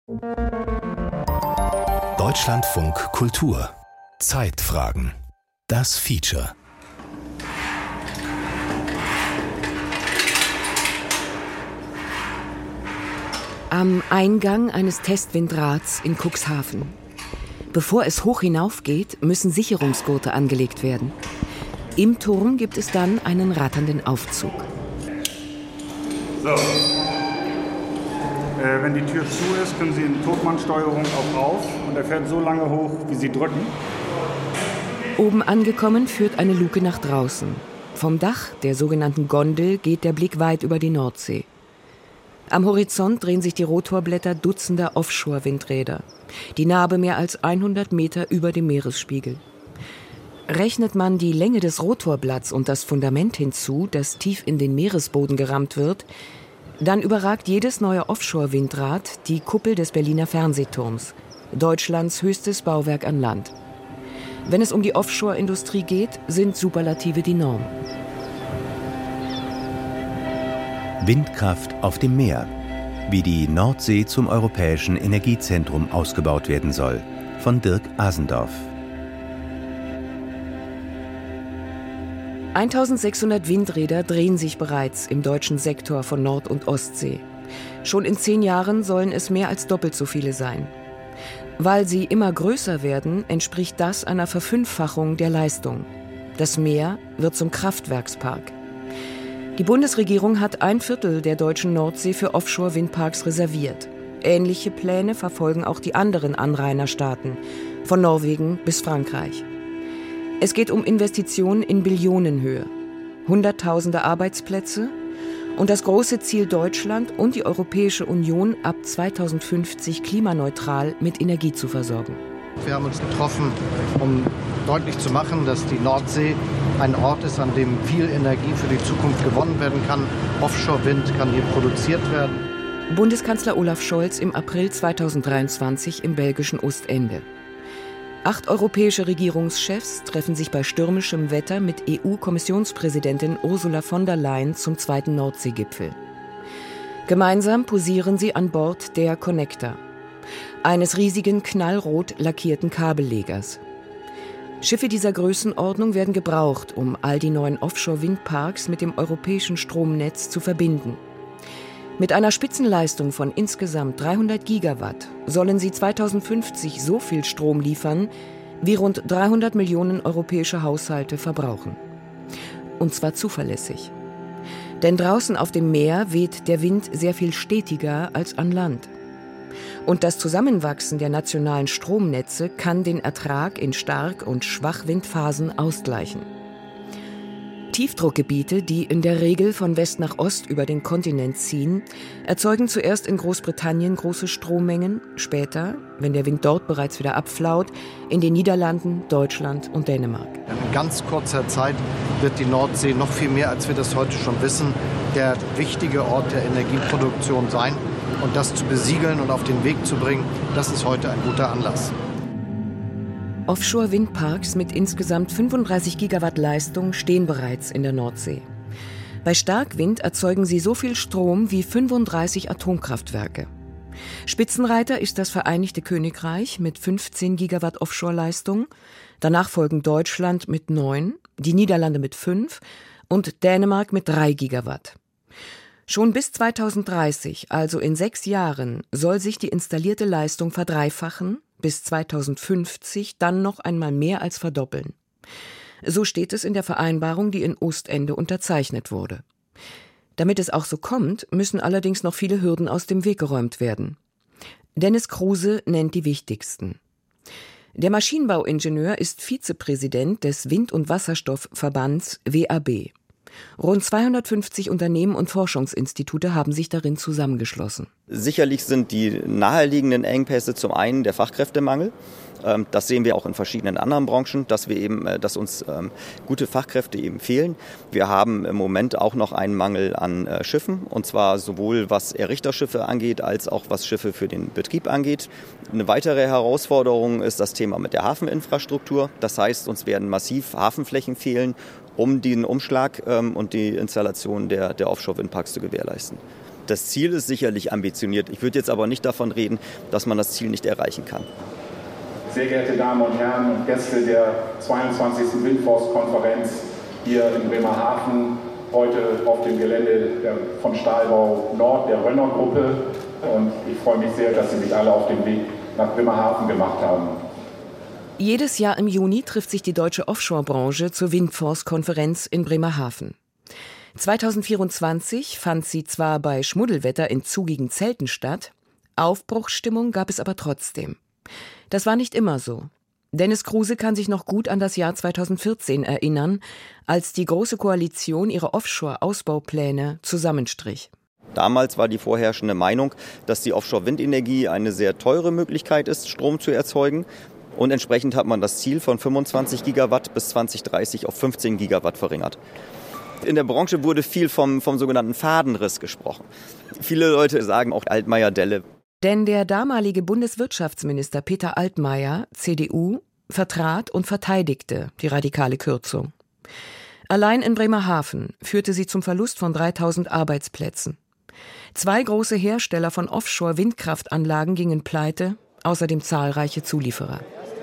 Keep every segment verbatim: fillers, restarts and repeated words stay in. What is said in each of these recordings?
Deutschlandfunk Kultur. Zeitfragen. Das Feature. Am Eingang eines Testwindrads in Cuxhaven. Bevor es hoch hinaufgeht, müssen Sicherungsgurte angelegt werden. Im Turm gibt es dann einen ratternden Aufzug. So. Äh, wenn die Tür zu ist, können Sie in Totmannsteuerung auch auf und er fährt so lange hoch, wie Sie drücken. Oben angekommen führt eine Luke nach draußen. Vom Dach der sogenannten Gondel geht der Blick weit über die Nordsee. Am Horizont drehen sich die Rotorblätter dutzender Offshore-Windräder. Die Nabe mehr als hundert Meter über dem Meeresspiegel. Rechnet man die Länge des Rotorblatts und das Fundament hinzu, das tief in den Meeresboden gerammt wird, dann überragt jedes neue Offshore-Windrad die Kuppel des Berliner Fernsehturms, Deutschlands höchstes Bauwerk an Land. Wenn es um die Offshore-Industrie geht, sind Superlative die Norm. Windkraft auf dem Meer. Wie die Nordsee zum europäischen Energiezentrum ausgebaut werden soll. Von Dirk Asendorf. eintausendsechshundert Windräder drehen sich bereits im deutschen Sektor von Nord- und Ostsee. Schon in zehn Jahren sollen es mehr als doppelt so viele sein. Weil sie immer größer werden, entspricht das einer Verfünffachung der Leistung. Das Meer wird zum Kraftwerkspark. Die Bundesregierung hat ein Viertel der deutschen Nordsee für Offshore-Windparks reserviert. Ähnliche Pläne verfolgen auch die anderen Anrainerstaaten, von Norwegen bis Frankreich. Es geht um Investitionen in Billionenhöhe, Hunderttausende Arbeitsplätze und das große Ziel, Deutschland und die Europäische Union ab zweitausendfünfzig klimaneutral mit Energie zu versorgen. Wir haben uns getroffen, um deutlich zu machen, dass die Nordsee ein Ort ist, an dem viel Energie für die Zukunft gewonnen werden kann. Offshore-Wind kann hier produziert werden. Bundeskanzler Olaf Scholz im April zweitausenddreiundzwanzig im belgischen Ostende. Acht europäische Regierungschefs treffen sich bei stürmischem Wetter mit E U-Kommissionspräsidentin Ursula von der Leyen zum zweiten Nordseegipfel. Gemeinsam posieren sie an Bord der Connector, eines riesigen knallrot lackierten Kabellegers. Schiffe dieser Größenordnung werden gebraucht, um all die neuen Offshore-Windparks mit dem europäischen Stromnetz zu verbinden. Mit einer Spitzenleistung von insgesamt dreihundert Gigawatt sollen sie zweitausendfünfzig so viel Strom liefern, wie rund dreihundert Millionen europäische Haushalte verbrauchen. Und zwar zuverlässig. Denn draußen auf dem Meer weht der Wind sehr viel stetiger als an Land. Und das Zusammenwachsen der nationalen Stromnetze kann den Ertrag in Stark- und Schwachwindphasen ausgleichen. Tiefdruckgebiete, die in der Regel von West nach Ost über den Kontinent ziehen, erzeugen zuerst in Großbritannien große Strommengen, später, wenn der Wind dort bereits wieder abflaut, in den Niederlanden, Deutschland und Dänemark. In ganz kurzer Zeit wird die Nordsee noch viel mehr, als wir das heute schon wissen, der wichtige Ort der Energieproduktion sein. Und das zu besiegeln und auf den Weg zu bringen, das ist heute ein guter Anlass. Offshore-Windparks mit insgesamt fünfunddreißig Gigawatt Leistung stehen bereits in der Nordsee. Bei Starkwind erzeugen sie so viel Strom wie fünfunddreißig Atomkraftwerke. Spitzenreiter ist das Vereinigte Königreich mit fünfzehn Gigawatt Offshore-Leistung. Danach folgen Deutschland mit neun, die Niederlande mit fünf und Dänemark mit drei Gigawatt. Schon bis zweitausenddreißig, also in sechs Jahren, soll sich die installierte Leistung verdreifachen, bis zweitausendfünfzig dann noch einmal mehr als verdoppeln. So steht es in der Vereinbarung, die in Ostende unterzeichnet wurde. Damit es auch so kommt, müssen allerdings noch viele Hürden aus dem Weg geräumt werden. Dennis Kruse nennt die wichtigsten. Der Maschinenbauingenieur ist Vizepräsident des Wind- und Wasserstoffverbands W A B. Rund zweihundertfünfzig Unternehmen und Forschungsinstitute haben sich darin zusammengeschlossen. Sicherlich sind die naheliegenden Engpässe zum einen der Fachkräftemangel. Das sehen wir auch in verschiedenen anderen Branchen, dass wir eben, dass uns gute Fachkräfte eben fehlen. Wir haben im Moment auch noch einen Mangel an Schiffen, und zwar sowohl was Errichterschiffe angeht, als auch was Schiffe für den Betrieb angeht. Eine weitere Herausforderung ist das Thema mit der Hafeninfrastruktur. Das heißt, uns werden massiv Hafenflächen fehlen, um den Umschlag ähm, und die Installation der, der Offshore-Windparks zu gewährleisten. Das Ziel ist sicherlich ambitioniert. Ich würde jetzt aber nicht davon reden, dass man das Ziel nicht erreichen kann. Sehr geehrte Damen und Herren und Gäste der zweiundzwanzigsten Windforce-Konferenz hier in Bremerhaven, heute auf dem Gelände der, von Stahlbau Nord, der Rönner-Gruppe. Und ich freue mich sehr, dass Sie sich alle auf den Weg nach Bremerhaven gemacht haben. Jedes Jahr im Juni trifft sich die deutsche Offshore-Branche zur Windforce-Konferenz in Bremerhaven. zweitausendvierundzwanzig fand sie zwar bei Schmuddelwetter in zugigen Zelten statt, Aufbruchsstimmung gab es aber trotzdem. Das war nicht immer so. Dennis Kruse kann sich noch gut an das Jahr zweitausendvierzehn erinnern, als die Große Koalition ihre Offshore-Ausbaupläne zusammenstrich. Damals war die vorherrschende Meinung, dass die Offshore-Windenergie eine sehr teure Möglichkeit ist, Strom zu erzeugen. Und entsprechend hat man das Ziel von fünfundzwanzig Gigawatt bis zweitausenddreißig auf fünfzehn Gigawatt verringert. In der Branche wurde viel vom, vom sogenannten Fadenriss gesprochen. Viele Leute sagen auch Altmaier-Delle. Denn der damalige Bundeswirtschaftsminister Peter Altmaier, C D U, vertrat und verteidigte die radikale Kürzung. Allein in Bremerhaven führte sie zum Verlust von dreitausend Arbeitsplätzen. Zwei große Hersteller von Offshore-Windkraftanlagen gingen pleite, außerdem zahlreiche Zulieferer.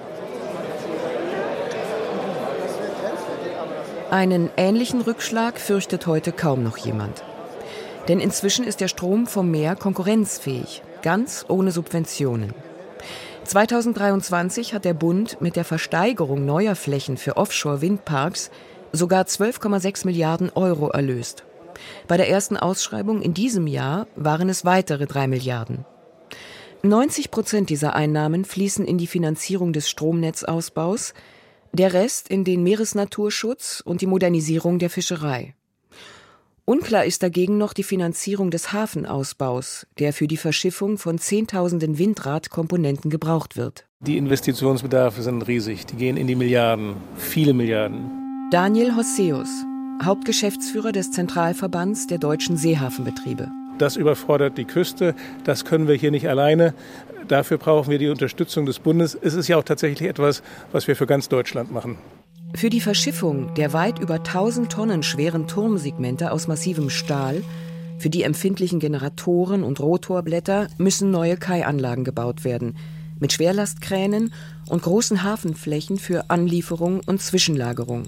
Einen ähnlichen Rückschlag fürchtet heute kaum noch jemand. Denn inzwischen ist der Strom vom Meer konkurrenzfähig, ganz ohne Subventionen. zweitausenddreiundzwanzig hat der Bund mit der Versteigerung neuer Flächen für Offshore-Windparks sogar zwölf Komma sechs Milliarden Euro erlöst. Bei der ersten Ausschreibung in diesem Jahr waren es weitere drei Milliarden. neunzig Prozent dieser Einnahmen fließen in die Finanzierung des Stromnetzausbaus, der Rest in den Meeresnaturschutz und die Modernisierung der Fischerei. Unklar ist dagegen noch die Finanzierung des Hafenausbaus, der für die Verschiffung von Zehntausenden Windradkomponenten gebraucht wird. Die Investitionsbedarfe sind riesig, die gehen in die Milliarden, viele Milliarden. Daniel Hosseus, Hauptgeschäftsführer des Zentralverbands der deutschen Seehafenbetriebe. Das überfordert die Küste, das können wir hier nicht alleine. Dafür brauchen wir die Unterstützung des Bundes. Es ist ja auch tatsächlich etwas, was wir für ganz Deutschland machen. Für die Verschiffung der weit über tausend Tonnen schweren Turmsegmente aus massivem Stahl, für die empfindlichen Generatoren und Rotorblätter müssen neue Kaianlagen gebaut werden, mit Schwerlastkränen und großen Hafenflächen für Anlieferung und Zwischenlagerung.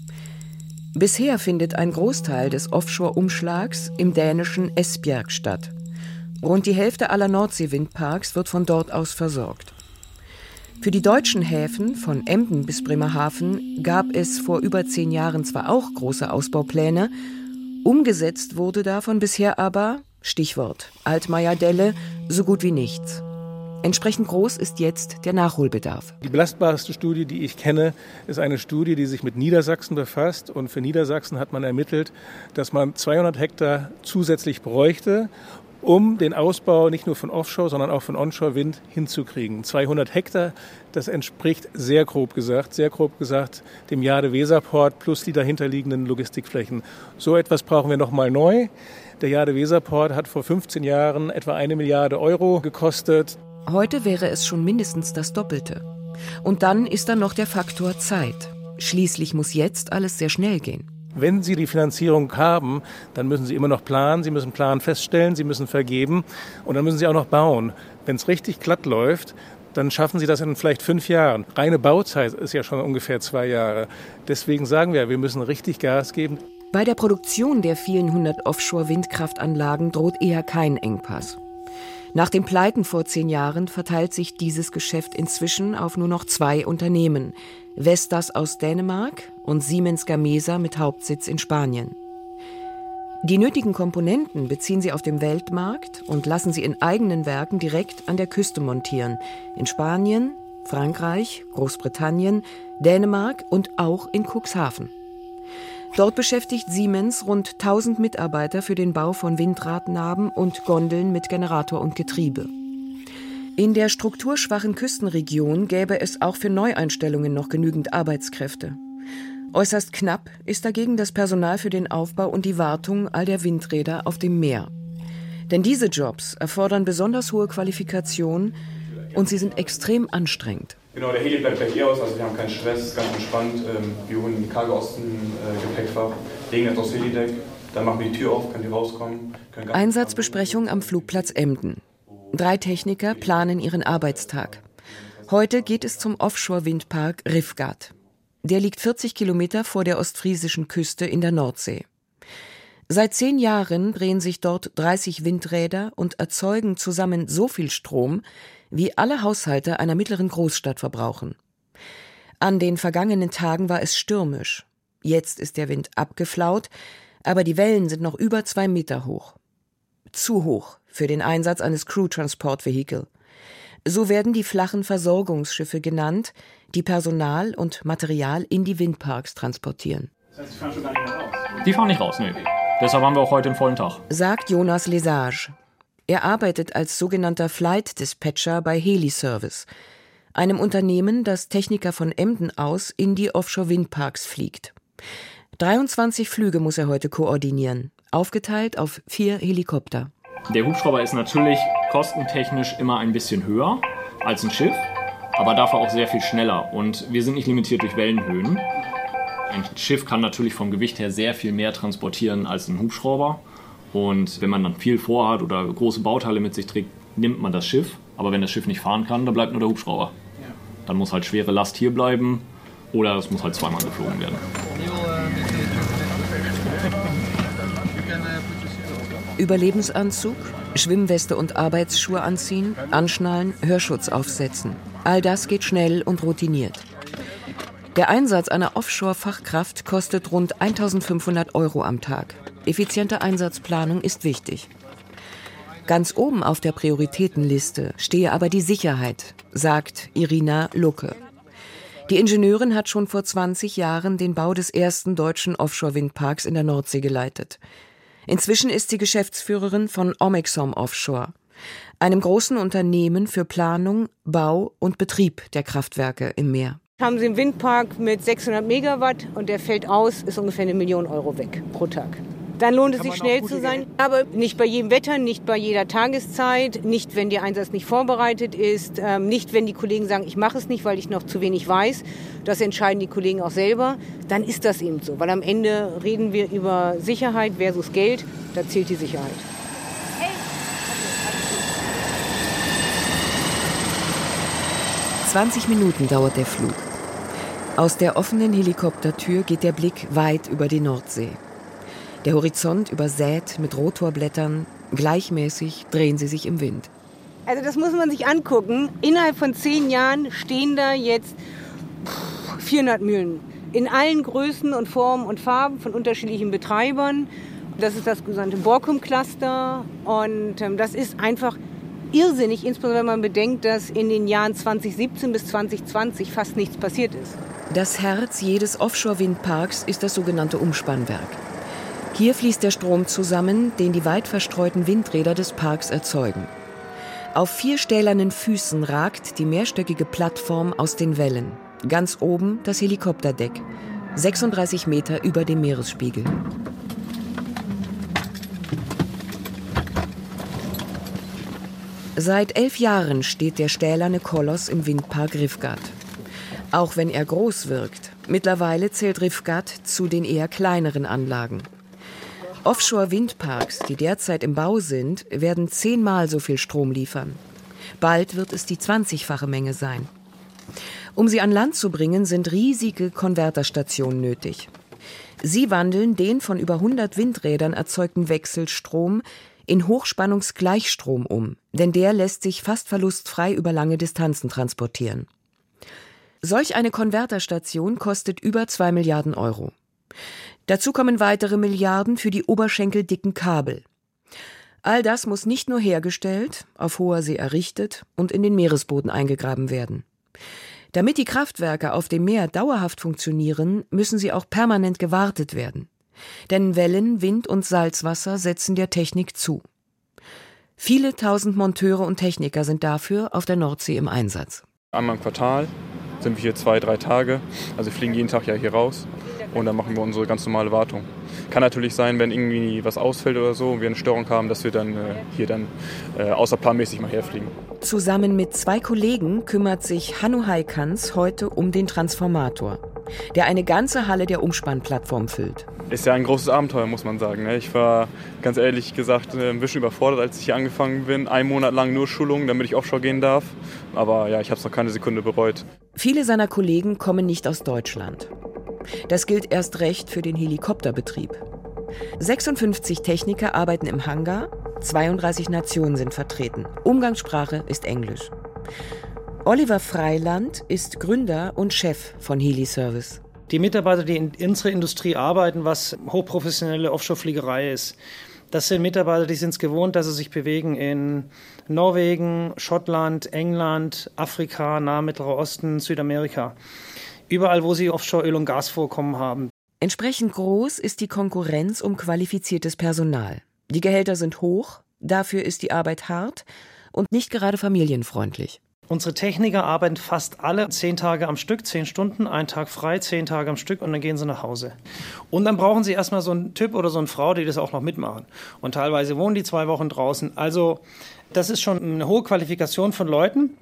Bisher findet ein Großteil des Offshore-Umschlags im dänischen Esbjerg statt. Rund die Hälfte aller Nordsee-Windparks wird von dort aus versorgt. Für die deutschen Häfen von Emden bis Bremerhaven gab es vor über zehn Jahren zwar auch große Ausbaupläne, umgesetzt wurde davon bisher aber, Stichwort Altmaier-Delle, so gut wie nichts. Entsprechend groß ist jetzt der Nachholbedarf. Die belastbarste Studie, die ich kenne, ist eine Studie, die sich mit Niedersachsen befasst. Und für Niedersachsen hat man ermittelt, dass man zweihundert Hektar zusätzlich bräuchte, um den Ausbau nicht nur von Offshore, sondern auch von Onshore-Wind hinzukriegen. zweihundert Hektar, das entspricht sehr grob gesagt, sehr grob gesagt dem Jade-Weser-Port plus die dahinterliegenden Logistikflächen. So etwas brauchen wir nochmal neu. Der Jade-Weser-Port hat vor fünfzehn Jahren etwa eine Milliarde Euro gekostet. Heute wäre es schon mindestens das Doppelte. Und dann ist da noch der Faktor Zeit. Schließlich muss jetzt alles sehr schnell gehen. Wenn Sie die Finanzierung haben, dann müssen Sie immer noch planen, Sie müssen Plan feststellen, Sie müssen vergeben und dann müssen Sie auch noch bauen. Wenn es richtig glatt läuft, dann schaffen Sie das in vielleicht fünf Jahren. Reine Bauzeit ist ja schon ungefähr zwei Jahre. Deswegen sagen wir, wir müssen richtig Gas geben. Bei der Produktion der vielen hundert Offshore-Windkraftanlagen droht eher kein Engpass. Nach den Pleiten vor zehn Jahren verteilt sich dieses Geschäft inzwischen auf nur noch zwei Unternehmen. Vestas aus Dänemark und Siemens Gamesa mit Hauptsitz in Spanien. Die nötigen Komponenten beziehen sie auf dem Weltmarkt und lassen sie in eigenen Werken direkt an der Küste montieren. In Spanien, Frankreich, Großbritannien, Dänemark und auch in Cuxhaven. Dort beschäftigt Siemens rund tausend Mitarbeiter für den Bau von Windradnaben und Gondeln mit Generator und Getriebe. In der strukturschwachen Küstenregion gäbe es auch für Neueinstellungen noch genügend Arbeitskräfte. Äußerst knapp ist dagegen das Personal für den Aufbau und die Wartung all der Windräder auf dem Meer. Denn diese Jobs erfordern besonders hohe Qualifikation und sie sind extrem anstrengend. Genau, der Heli bleibt gleich eh aus, also wir haben keinen Stress, ganz entspannt. Wir holen die Cargo aus dem Gepäckfach, legen das aufs Helideck Dann machen wir die Tür auf, können die rauskommen. Können Einsatzbesprechung am Flugplatz Emden. Drei Techniker planen ihren Arbeitstag. Heute geht es zum Offshore-Windpark Rifgat. Der liegt vierzig Kilometer vor der ostfriesischen Küste in der Nordsee. Seit zehn Jahren drehen sich dort dreißig Windräder und erzeugen zusammen so viel Strom, wie alle Haushalte einer mittleren Großstadt verbrauchen. An den vergangenen Tagen war es stürmisch. Jetzt ist der Wind abgeflaut, aber die Wellen sind noch über zwei Meter hoch. Zu hoch für den Einsatz eines Crew-Transport-Vehikel. So werden die flachen Versorgungsschiffe genannt, die Personal und Material in die Windparks transportieren. Das heißt, die fahren schon gar nicht mehr raus? Die fahren nicht raus, nee. Deshalb haben wir auch heute einen vollen Tag. Sagt Jonas Lesage. Er arbeitet als sogenannter Flight Dispatcher bei Heliservice, einem Unternehmen, das Techniker von Emden aus in die Offshore-Windparks fliegt. dreiundzwanzig Flüge muss er heute koordinieren, aufgeteilt auf vier Helikopter. Der Hubschrauber ist natürlich kostentechnisch immer ein bisschen höher als ein Schiff, aber dafür auch sehr viel schneller. Und wir sind nicht limitiert durch Wellenhöhen. Ein Schiff kann natürlich vom Gewicht her sehr viel mehr transportieren als ein Hubschrauber. Und wenn man dann viel vorhat oder große Bauteile mit sich trägt, nimmt man das Schiff. Aber wenn das Schiff nicht fahren kann, dann bleibt nur der Hubschrauber. Dann muss halt schwere Last hier bleiben oder es muss halt zweimal geflogen werden. Überlebensanzug, Schwimmweste und Arbeitsschuhe anziehen, anschnallen, Hörschutz aufsetzen. All das geht schnell und routiniert. Der Einsatz einer Offshore-Fachkraft kostet rund eintausendfünfhundert Euro am Tag. Effiziente Einsatzplanung ist wichtig. Ganz oben auf der Prioritätenliste stehe aber die Sicherheit, sagt Irina Lucke. Die Ingenieurin hat schon vor zwanzig Jahren den Bau des ersten deutschen Offshore-Windparks in der Nordsee geleitet. Inzwischen ist sie Geschäftsführerin von Omexom Offshore, einem großen Unternehmen für Planung, Bau und Betrieb der Kraftwerke im Meer. Haben Sie einen Windpark mit sechshundert Megawatt und der fällt aus, ist ungefähr eine Million Euro weg pro Tag. Dann lohnt es sich schnell zu sein, aber nicht bei jedem Wetter, nicht bei jeder Tageszeit, nicht wenn der Einsatz nicht vorbereitet ist, ähm, nicht wenn die Kollegen sagen, ich mache es nicht, weil ich noch zu wenig weiß. Das entscheiden die Kollegen auch selber. Dann ist das eben so, weil am Ende reden wir über Sicherheit versus Geld, da zählt die Sicherheit. zwanzig Minuten dauert der Flug. Aus der offenen Helikoptertür geht der Blick weit über die Nordsee. Der Horizont übersät mit Rotorblättern, gleichmäßig drehen sie sich im Wind. Also das muss man sich angucken. Innerhalb von zehn Jahren stehen da jetzt vierhundert Mühlen. In allen Größen und Formen und Farben von unterschiedlichen Betreibern. Das ist das gesamte Borkum-Cluster und ähm, das ist einfach irrsinnig, insbesondere wenn man bedenkt, dass in den Jahren zweitausendsiebzehn bis zweitausendzwanzig fast nichts passiert ist. Das Herz jedes Offshore-Windparks ist das sogenannte Umspannwerk. Hier fließt der Strom zusammen, den die weit verstreuten Windräder des Parks erzeugen. Auf vier stählernen Füßen ragt die mehrstöckige Plattform aus den Wellen. Ganz oben das Helikopterdeck, sechsunddreißig Meter über dem Meeresspiegel. Seit elf Jahren steht der stählerne Koloss im Windpark Rifgat. Auch wenn er groß wirkt, mittlerweile zählt Rifgat zu den eher kleineren Anlagen. Offshore-Windparks, die derzeit im Bau sind, werden zehnmal so viel Strom liefern. Bald wird es die zwanzigfache Menge sein. Um sie an Land zu bringen, sind riesige Konverterstationen nötig. Sie wandeln den von über hundert Windrädern erzeugten Wechselstrom in Hochspannungsgleichstrom um, denn der lässt sich fast verlustfrei über lange Distanzen transportieren. Solch eine Konverterstation kostet über zwei Milliarden Euro. Dazu kommen weitere Milliarden für die oberschenkeldicken Kabel. All das muss nicht nur hergestellt, auf hoher See errichtet und in den Meeresboden eingegraben werden. Damit die Kraftwerke auf dem Meer dauerhaft funktionieren, müssen sie auch permanent gewartet werden. Denn Wellen, Wind und Salzwasser setzen der Technik zu. Viele tausend Monteure und Techniker sind dafür auf der Nordsee im Einsatz. Einmal im Quartal sind wir hier zwei, drei Tage. Also wir fliegen jeden Tag ja hier raus und dann machen wir unsere ganz normale Wartung. Kann natürlich sein, wenn irgendwie was ausfällt oder so und wir eine Störung haben, dass wir dann äh, hier dann äh, außerplanmäßig mal herfliegen. Zusammen mit zwei Kollegen kümmert sich Hannu Heikans heute um den Transformator, der eine ganze Halle der Umspannplattform füllt. Ist ja ein großes Abenteuer, muss man sagen. Ich war ganz ehrlich gesagt ein bisschen überfordert, als ich hier angefangen bin. Einen Monat lang nur Schulungen, damit ich offshore gehen darf. Aber ja, ich habe es noch keine Sekunde bereut. Viele seiner Kollegen kommen nicht aus Deutschland. Das gilt erst recht für den Helikopterbetrieb. sechsundfünfzig Techniker arbeiten im Hangar, zweiunddreißig Nationen sind vertreten. Umgangssprache ist Englisch. Oliver Freiland ist Gründer und Chef von Heli Service. Die Mitarbeiter, die in unserer Industrie arbeiten, was hochprofessionelle Offshore-Fliegerei ist, das sind Mitarbeiter, die sind es gewohnt, dass sie sich bewegen in Norwegen, Schottland, England, Afrika, Nahe Mittlerer Osten, Südamerika. Überall, wo sie Offshore-Öl- und Gasvorkommen haben. Entsprechend groß ist die Konkurrenz um qualifiziertes Personal. Die Gehälter sind hoch, dafür ist die Arbeit hart und nicht gerade familienfreundlich. Unsere Techniker arbeiten fast alle zehn Tage am Stück, zehn Stunden, einen Tag frei, zehn Tage am Stück und dann gehen sie nach Hause. Und dann brauchen sie erstmal so einen Typ oder so eine Frau, die das auch noch mitmachen. Und teilweise wohnen die zwei Wochen draußen. Also das ist schon eine hohe Qualifikation von Leuten.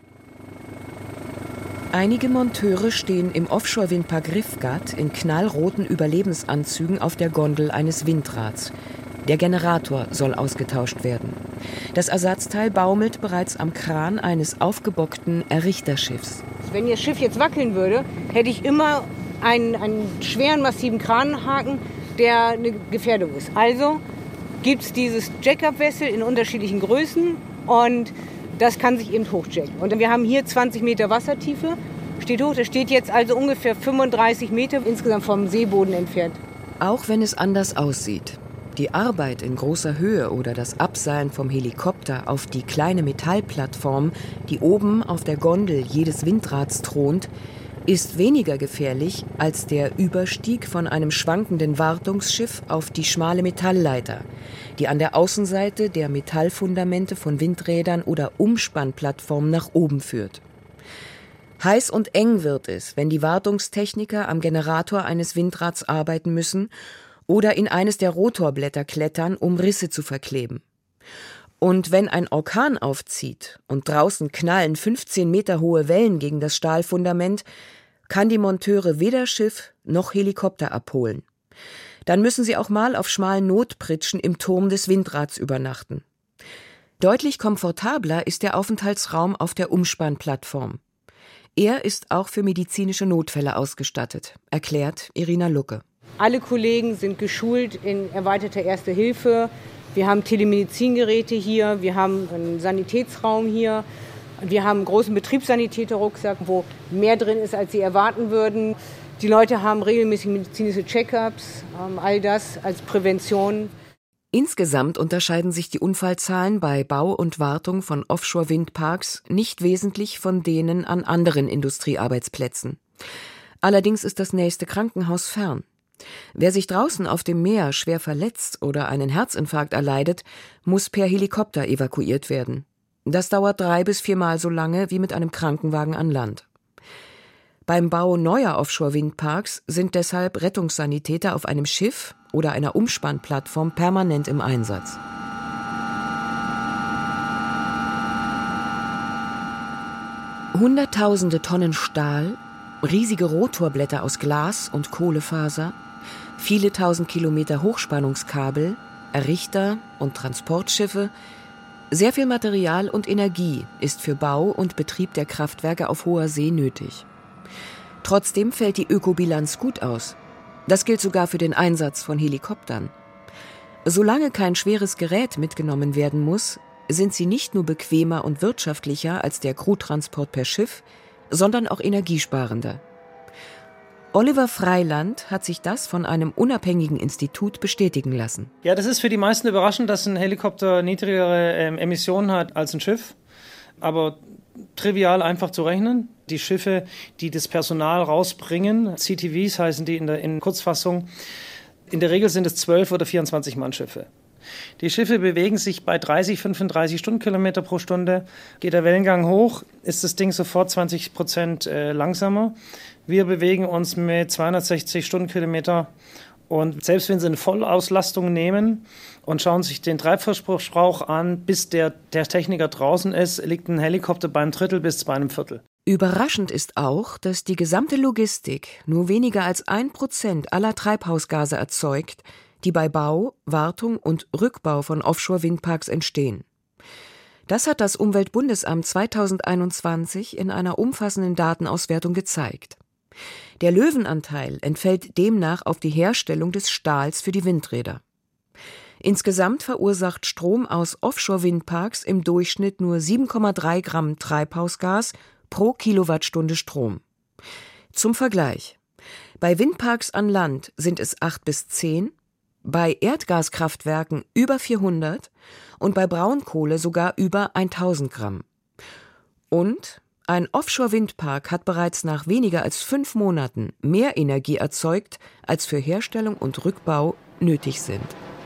Einige Monteure stehen im Offshore-Windpark Rifgat in knallroten Überlebensanzügen auf der Gondel eines Windrads. Der Generator soll ausgetauscht werden. Das Ersatzteil baumelt bereits am Kran eines aufgebockten Errichterschiffs. Wenn Ihr Schiff jetzt wackeln würde, hätte ich immer einen, einen schweren, massiven Kranhaken, der eine Gefährdung ist. Also gibt es dieses Jack-up-Vessel in unterschiedlichen Größen und das kann sich eben hochjacken. Und wir haben hier zwanzig Meter Wassertiefe, steht hoch. Das steht jetzt also ungefähr fünfunddreißig Meter insgesamt vom Seeboden entfernt. Auch wenn es anders aussieht. Die Arbeit in großer Höhe oder das Abseilen vom Helikopter auf die kleine Metallplattform, die oben auf der Gondel jedes Windrads thront, ist weniger gefährlich als der Überstieg von einem schwankenden Wartungsschiff auf die schmale Metallleiter, die an der Außenseite der Metallfundamente von Windrädern oder Umspannplattformen nach oben führt. Heiß und eng wird es, wenn die Wartungstechniker am Generator eines Windrads arbeiten müssen oder in eines der Rotorblätter klettern, um Risse zu verkleben. Und wenn ein Orkan aufzieht und draußen knallen fünfzehn Meter hohe Wellen gegen das Stahlfundament, kann die Monteure weder Schiff noch Helikopter abholen. Dann müssen sie auch mal auf schmalen Notpritschen im Turm des Windrads übernachten. Deutlich komfortabler ist der Aufenthaltsraum auf der Umspannplattform. Er ist auch für medizinische Notfälle ausgestattet, erklärt Irina Lucke. Alle Kollegen sind geschult in erweiterter Erste Hilfe. Wir haben Telemedizingeräte hier, wir haben einen Sanitätsraum hier, wir haben einen großen Betriebssanitäter-Rucksack, wo mehr drin ist, als Sie erwarten würden. Die Leute haben regelmäßig medizinische Check-ups, all das als Prävention. Insgesamt unterscheiden sich die Unfallzahlen bei Bau und Wartung von Offshore-Windparks nicht wesentlich von denen an anderen Industriearbeitsplätzen. Allerdings ist das nächste Krankenhaus fern. Wer sich draußen auf dem Meer schwer verletzt oder einen Herzinfarkt erleidet, muss per Helikopter evakuiert werden. Das dauert drei bis viermal so lange wie mit einem Krankenwagen an Land. Beim Bau neuer Offshore-Windparks sind deshalb Rettungssanitäter auf einem Schiff oder einer Umspannplattform permanent im Einsatz. Hunderttausende Tonnen Stahl, riesige Rotorblätter aus Glas und Kohlefaser, viele tausend Kilometer Hochspannungskabel, Errichter und Transportschiffe, sehr viel Material und Energie ist für Bau und Betrieb der Kraftwerke auf hoher See nötig. Trotzdem fällt die Ökobilanz gut aus. Das gilt sogar für den Einsatz von Helikoptern. Solange kein schweres Gerät mitgenommen werden muss, sind sie nicht nur bequemer und wirtschaftlicher als der Crewtransport per Schiff, sondern auch energiesparender. Oliver Freiland hat sich das von einem unabhängigen Institut bestätigen lassen. Ja, das ist für die meisten überraschend, dass ein Helikopter niedrigere ähm, Emissionen hat als ein Schiff. Aber trivial einfach zu rechnen. Die Schiffe, die das Personal rausbringen, C T Vs heißen die in der in Kurzfassung, in der Regel sind es zwölf oder vierundzwanzig Mann Schiffe. Die Schiffe bewegen sich bei dreißig, fünfunddreißig Stundenkilometer pro Stunde. Geht der Wellengang hoch, ist das Ding sofort zwanzig Prozent äh, langsamer. Wir bewegen uns mit zweihundertsechzig Stundenkilometer und selbst wenn Sie eine Vollauslastung nehmen und schauen sich den Treibverbrauch an, bis der, der Techniker draußen ist, liegt ein Helikopter beim Drittel bis bei einem Viertel. Überraschend ist auch, dass die gesamte Logistik nur weniger als ein Prozent aller Treibhausgase erzeugt, die bei Bau, Wartung und Rückbau von Offshore-Windparks entstehen. Das hat das Umweltbundesamt zweitausendeinundzwanzig in einer umfassenden Datenauswertung gezeigt. Der Löwenanteil entfällt demnach auf die Herstellung des Stahls für die Windräder. Insgesamt verursacht Strom aus Offshore-Windparks im Durchschnitt nur sieben Komma drei Gramm Treibhausgas pro Kilowattstunde Strom. Zum Vergleich: Bei Windparks an Land sind es acht bis zehn, bei Erdgaskraftwerken über vierhundert und bei Braunkohle sogar über tausend Gramm. Und ein Offshore-Windpark hat bereits nach weniger als fünf Monaten mehr Energie erzeugt, als für Herstellung und Rückbau nötig sind.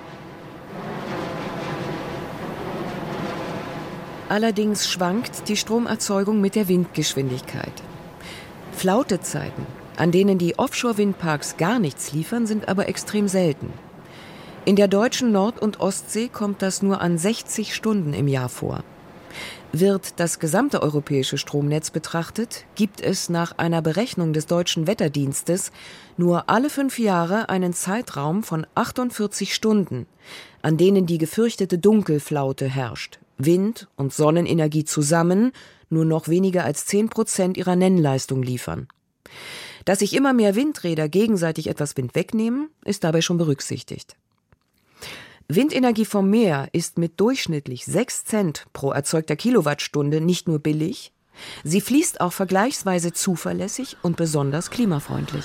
Allerdings schwankt die Stromerzeugung mit der Windgeschwindigkeit. Flautezeiten, an denen die Offshore-Windparks gar nichts liefern, sind aber extrem selten. In der deutschen Nord- und Ostsee kommt das nur an sechzig Stunden im Jahr vor. Wird das gesamte europäische Stromnetz betrachtet, gibt es nach einer Berechnung des Deutschen Wetterdienstes nur alle fünf Jahre einen Zeitraum von achtundvierzig Stunden, an denen die gefürchtete Dunkelflaute herrscht. Wind und Sonnenenergie zusammen nur noch weniger als zehn Prozent ihrer Nennleistung liefern. Dass sich immer mehr Windräder gegenseitig etwas Wind wegnehmen, ist dabei schon berücksichtigt. Windenergie vom Meer ist mit durchschnittlich sechs Cent pro erzeugter Kilowattstunde nicht nur billig, sie fließt auch vergleichsweise zuverlässig und besonders klimafreundlich.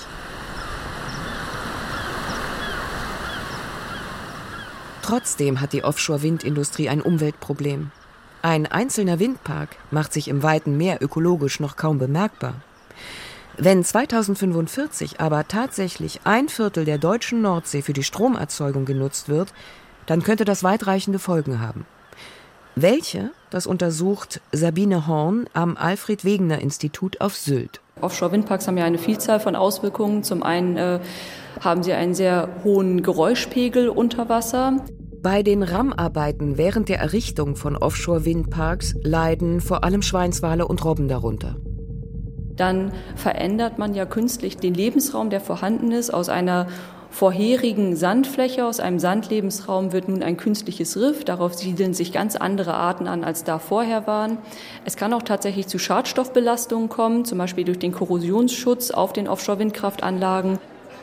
Trotzdem hat die Offshore-Windindustrie ein Umweltproblem. Ein einzelner Windpark macht sich im weiten Meer ökologisch noch kaum bemerkbar. Wenn zweitausendfünfundvierzig aber tatsächlich ein Viertel der deutschen Nordsee für die Stromerzeugung genutzt wird, dann könnte das weitreichende Folgen haben. Welche? Das untersucht Sabine Horn am Alfred-Wegener-Institut auf Sylt. Offshore-Windparks haben ja eine Vielzahl von Auswirkungen. Zum einen äh, haben sie einen sehr hohen Geräuschpegel unter Wasser. Bei den Rammarbeiten während der Errichtung von Offshore-Windparks leiden vor allem Schweinswale und Robben darunter. Dann verändert man ja künstlich den Lebensraum, der vorhanden ist. Aus einer vorherigen Sandfläche, aus einem Sandlebensraum wird nun ein künstliches Riff. Darauf siedeln sich ganz andere Arten an, als da vorher waren. Es kann auch tatsächlich zu Schadstoffbelastungen kommen, zum Beispiel durch den Korrosionsschutz auf den Offshore-Windkraftanlagen.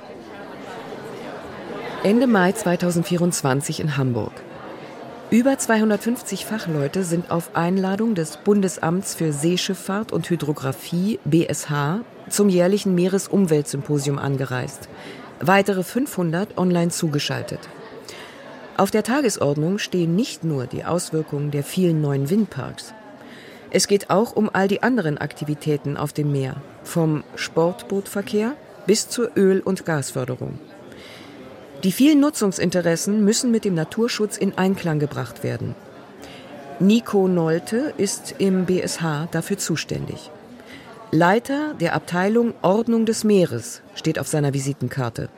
Ende Mai zweitausendvierundzwanzig in Hamburg. Über zweihundertfünfzig Fachleute sind auf Einladung des Bundesamts für Seeschifffahrt und Hydrographie B S H zum jährlichen Meeresumweltsymposium angereist. Weitere fünfhundert online zugeschaltet. Auf der Tagesordnung stehen nicht nur die Auswirkungen der vielen neuen Windparks. Es geht auch um all die anderen Aktivitäten auf dem Meer, vom Sportbootverkehr bis zur Öl- und Gasförderung. Die vielen Nutzungsinteressen müssen mit dem Naturschutz in Einklang gebracht werden. Nico Nolte ist im B S H dafür zuständig. Leiter der Abteilung Ordnung des Meeres steht auf seiner Visitenkarte.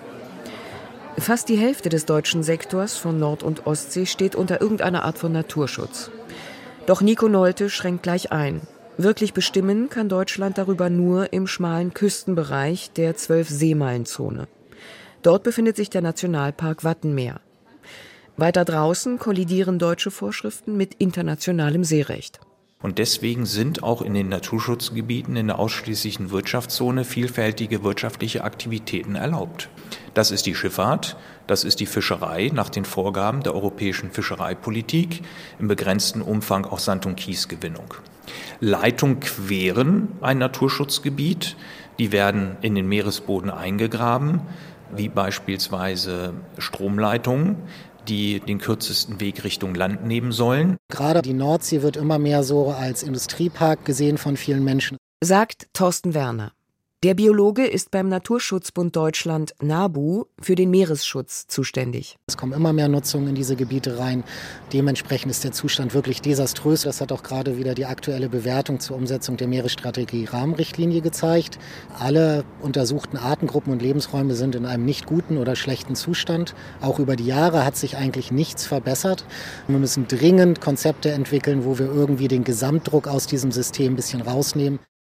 Fast die Hälfte des deutschen Sektors von Nord- und Ostsee steht unter irgendeiner Art von Naturschutz. Doch Nico Nolte schränkt gleich ein. Wirklich bestimmen kann Deutschland darüber nur im schmalen Küstenbereich der Zwölf-Seemeilenzone. Dort befindet sich der Nationalpark Wattenmeer. Weiter draußen kollidieren deutsche Vorschriften mit internationalem Seerecht. Und deswegen sind auch in den Naturschutzgebieten in der ausschließlichen Wirtschaftszone vielfältige wirtschaftliche Aktivitäten erlaubt. Das ist die Schifffahrt, das ist die Fischerei nach den Vorgaben der europäischen Fischereipolitik, im begrenzten Umfang auch Sand- und Kiesgewinnung. Leitungen queren ein Naturschutzgebiet, die werden in den Meeresboden eingegraben, wie beispielsweise Stromleitungen, die den kürzesten Weg Richtung Land nehmen sollen. Gerade die Nordsee wird immer mehr so als Industriepark gesehen von vielen Menschen. Sagt Thorsten Werner. Der Biologe ist beim Naturschutzbund Deutschland NABU für den Meeresschutz zuständig. Es kommen immer mehr Nutzungen in diese Gebiete rein. Dementsprechend ist der Zustand wirklich desaströs. Das hat auch gerade wieder die aktuelle Bewertung zur Umsetzung der Meeresstrategie-Rahmenrichtlinie gezeigt. Alle untersuchten Artengruppen und Lebensräume sind in einem nicht guten oder schlechten Zustand. Auch über die Jahre hat sich eigentlich nichts verbessert. Wir müssen dringend Konzepte entwickeln, wo wir irgendwie den Gesamtdruck aus diesem System ein bisschen rausnehmen.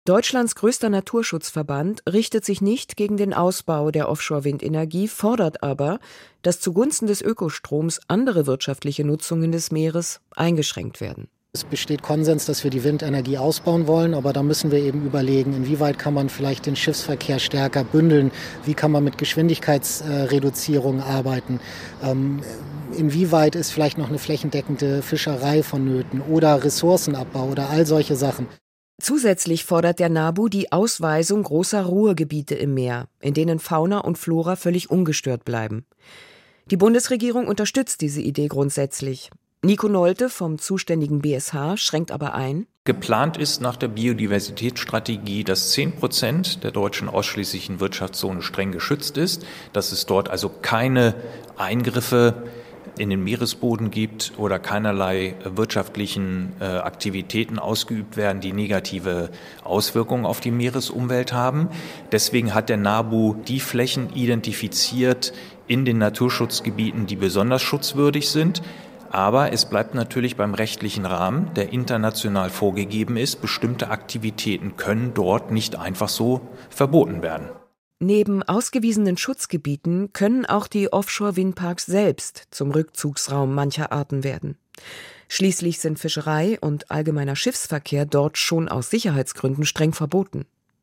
Deutschlands größter Naturschutzverband richtet sich nicht gegen den Ausbau der Offshore-Windenergie, fordert aber, dass zugunsten des Ökostroms andere wirtschaftliche Nutzungen des Meeres eingeschränkt werden. Es besteht Konsens, dass wir die Windenergie ausbauen wollen, aber da müssen wir eben überlegen, inwieweit kann man vielleicht den Schiffsverkehr stärker bündeln, wie kann man mit Geschwindigkeitsreduzierung arbeiten, ähm, inwieweit ist vielleicht noch eine flächendeckende Fischerei vonnöten oder Ressourcenabbau oder all solche Sachen. Zusätzlich fordert der NABU die Ausweisung großer Ruhegebiete im Meer, in denen Fauna und Flora völlig ungestört bleiben. Die Bundesregierung unterstützt diese Idee grundsätzlich. Nico Nolte vom zuständigen B S H schränkt aber ein. Geplant ist nach der Biodiversitätsstrategie, dass zehn Prozent der deutschen ausschließlichen Wirtschaftszone streng geschützt ist, dass es dort also keine Eingriffe in den Meeresboden gibt oder keinerlei wirtschaftlichen äh, Aktivitäten ausgeübt werden, die negative Auswirkungen auf die Meeresumwelt haben. Deswegen hat der NABU die Flächen identifiziert in den Naturschutzgebieten, die besonders schutzwürdig sind. Aber es bleibt natürlich beim rechtlichen Rahmen, der international vorgegeben ist. Bestimmte Aktivitäten können dort nicht einfach so verboten werden. Neben ausgewiesenen Schutzgebieten können auch die Offshore-Windparks selbst zum Rückzugsraum mancher Arten werden. Schließlich sind Fischerei und allgemeiner Schiffsverkehr dort schon aus Sicherheitsgründen streng verboten.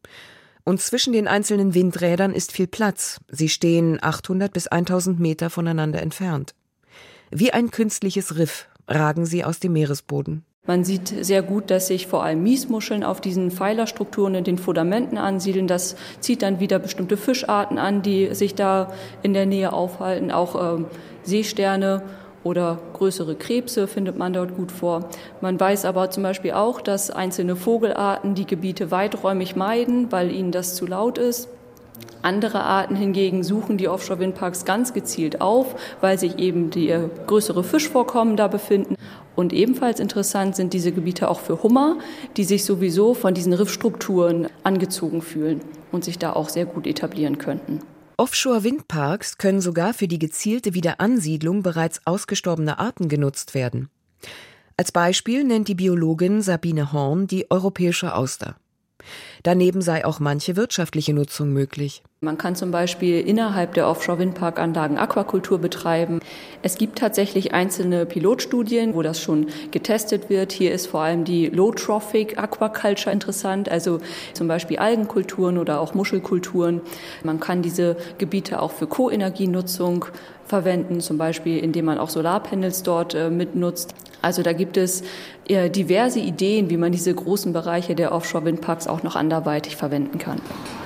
Und zwischen den einzelnen Windrädern ist viel Platz. Sie stehen achthundert bis tausend Meter voneinander entfernt. Wie ein künstliches Riff ragen sie aus dem Meeresboden. Man sieht sehr gut, dass sich vor allem Miesmuscheln auf diesen Pfeilerstrukturen in den Fundamenten ansiedeln. Das zieht dann wieder bestimmte Fischarten an, die sich da in der Nähe aufhalten. Auch ähm, Seesterne oder größere Krebse findet man dort gut vor. Man weiß aber zum Beispiel auch, dass einzelne Vogelarten die Gebiete weiträumig meiden, weil ihnen das zu laut ist. Andere Arten hingegen suchen die Offshore-Windparks ganz gezielt auf, weil sich eben die äh, größere Fischvorkommen da befinden. Und ebenfalls interessant sind diese Gebiete auch für Hummer, die sich sowieso von diesen Riffstrukturen angezogen fühlen und sich da auch sehr gut etablieren könnten. Offshore-Windparks können sogar für die gezielte Wiederansiedlung bereits ausgestorbener Arten genutzt werden. Als Beispiel nennt die Biologin Sabine Horn die europäische Auster. Daneben sei auch manche wirtschaftliche Nutzung möglich. Man kann zum Beispiel innerhalb der Offshore-Windparkanlagen Aquakultur betreiben. Es gibt tatsächlich einzelne Pilotstudien, wo das schon getestet wird. Hier ist vor allem die Low-Trophic Aquaculture interessant, also zum Beispiel Algenkulturen oder auch Muschelkulturen. Man kann diese Gebiete auch für Co-Energienutzung verwenden, zum Beispiel indem man auch Solarpanels dort äh, mitnutzt. Also da gibt es äh, diverse Ideen, wie man diese großen Bereiche der Offshore-Windparks auch noch anderweitig verwenden kann.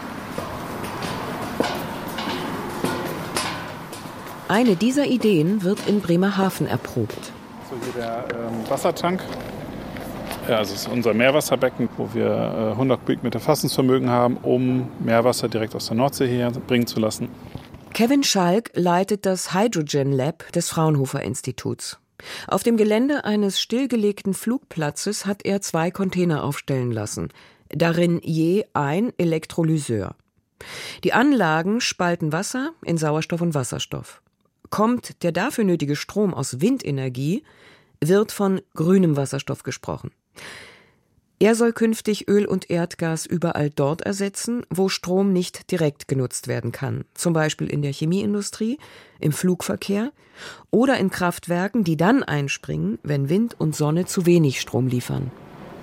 Eine dieser Ideen wird in Bremerhaven erprobt. So hier der ähm, Wassertank. Ja, also es ist unser Meerwasserbecken, wo wir äh, hundert Kubikmeter Fassungsvermögen haben, um Meerwasser direkt aus der Nordsee herbringen zu lassen. Kevin Schalk leitet das Hydrogen Lab des Fraunhofer Instituts. Auf dem Gelände eines stillgelegten Flugplatzes hat er zwei Container aufstellen lassen, darin je ein Elektrolyseur. Die Anlagen spalten Wasser in Sauerstoff und Wasserstoff. Kommt der dafür nötige Strom aus Windenergie, wird von grünem Wasserstoff gesprochen. Er soll künftig Öl und Erdgas überall dort ersetzen, wo Strom nicht direkt genutzt werden kann, zum Beispiel in der Chemieindustrie, im Flugverkehr oder in Kraftwerken, die dann einspringen, wenn Wind und Sonne zu wenig Strom liefern.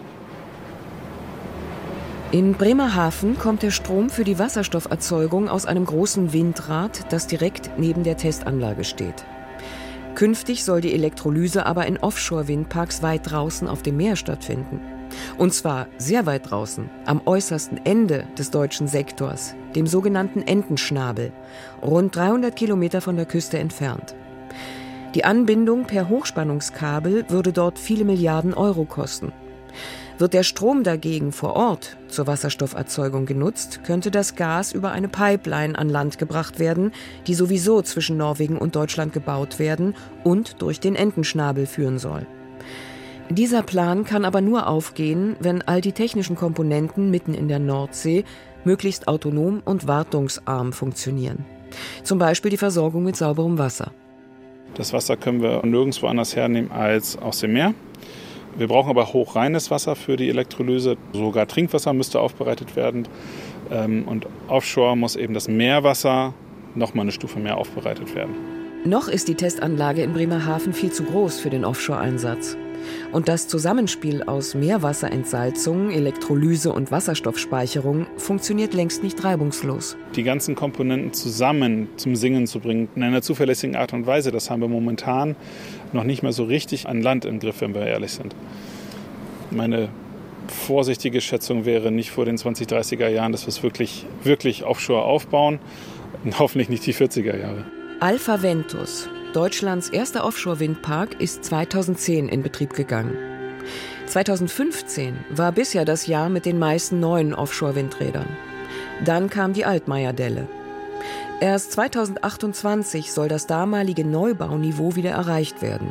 In Bremerhaven kommt der Strom für die Wasserstofferzeugung aus einem großen Windrad, das direkt neben der Testanlage steht. Künftig soll die Elektrolyse aber in Offshore-Windparks weit draußen auf dem Meer stattfinden. Und zwar sehr weit draußen, am äußersten Ende des deutschen Sektors, dem sogenannten Entenschnabel, rund dreihundert Kilometer von der Küste entfernt. Die Anbindung per Hochspannungskabel würde dort viele Milliarden Euro kosten. Wird der Strom dagegen vor Ort zur Wasserstofferzeugung genutzt, könnte das Gas über eine Pipeline an Land gebracht werden, die sowieso zwischen Norwegen und Deutschland gebaut werden und durch den Entenschnabel führen soll. Dieser Plan kann aber nur aufgehen, wenn all die technischen Komponenten mitten in der Nordsee möglichst autonom und wartungsarm funktionieren. Zum Beispiel die Versorgung mit sauberem Wasser. Das Wasser können wir nirgendwo anders hernehmen als aus dem Meer. Wir brauchen aber hochreines Wasser für die Elektrolyse. Sogar Trinkwasser müsste aufbereitet werden. Und offshore muss eben das Meerwasser noch mal eine Stufe mehr aufbereitet werden. Noch ist die Testanlage in Bremerhaven viel zu groß für den Offshore-Einsatz. Und das Zusammenspiel aus Meerwasserentsalzung, Elektrolyse und Wasserstoffspeicherung funktioniert längst nicht reibungslos. Die ganzen Komponenten zusammen zum Singen zu bringen, in einer zuverlässigen Art und Weise, das haben wir momentan noch nicht mehr so richtig an Land im Griff, wenn wir ehrlich sind. Meine vorsichtige Schätzung wäre nicht vor den zwanzig dreißiger Jahren, dass wir es wirklich, wirklich offshore aufbauen und hoffentlich nicht die vierziger Jahre. Alpha Ventus, Deutschlands erster Offshore-Windpark, ist zweitausendzehn in Betrieb gegangen. zweitausendfünfzehn war bisher das Jahr mit den meisten neuen Offshore-Windrädern. Dann kam die Altmaier-Delle. Erst zweitausendachtundzwanzig soll das damalige Neubauniveau wieder erreicht werden.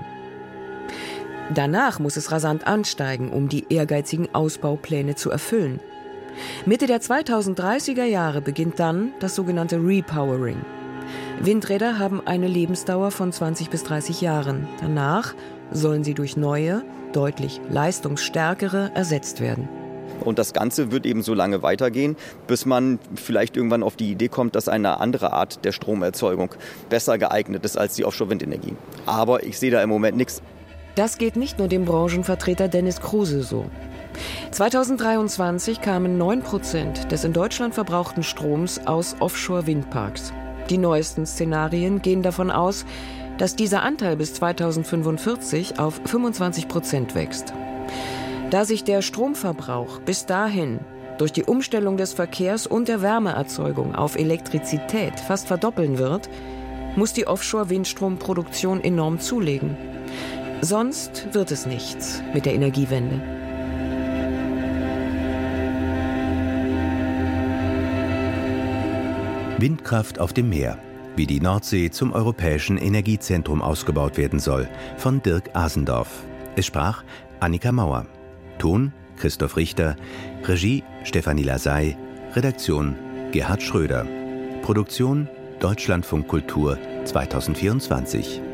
Danach muss es rasant ansteigen, um die ehrgeizigen Ausbaupläne zu erfüllen. Mitte der zweitausenddreißiger Jahre beginnt dann das sogenannte Repowering. Windräder haben eine Lebensdauer von zwanzig bis dreißig Jahren. Danach sollen sie durch neue, deutlich leistungsstärkere ersetzt werden. Und das Ganze wird eben so lange weitergehen, bis man vielleicht irgendwann auf die Idee kommt, dass eine andere Art der Stromerzeugung besser geeignet ist als die Offshore-Windenergie. Aber ich sehe da im Moment nichts. Das geht nicht nur dem Branchenvertreter Dennis Kruse so. zweitausenddreiundzwanzig kamen neun Prozent des in Deutschland verbrauchten Stroms aus Offshore-Windparks. Die neuesten Szenarien gehen davon aus, dass dieser Anteil bis zweitausendfünfundvierzig auf fünfundzwanzig Prozent wächst. Da sich der Stromverbrauch bis dahin durch die Umstellung des Verkehrs und der Wärmeerzeugung auf Elektrizität fast verdoppeln wird, muss die Offshore-Windstromproduktion enorm zulegen. Sonst wird es nichts mit der Energiewende. Windkraft auf dem Meer. Wie die Nordsee zum europäischen Energiezentrum ausgebaut werden soll. Von Dirk Asendorf. Es sprach Annika Mauer. Ton Christoph Richter. Regie Stefanie Lasey. Redaktion Gerhard Schröder. Produktion Deutschlandfunk Kultur zweitausendvierundzwanzig.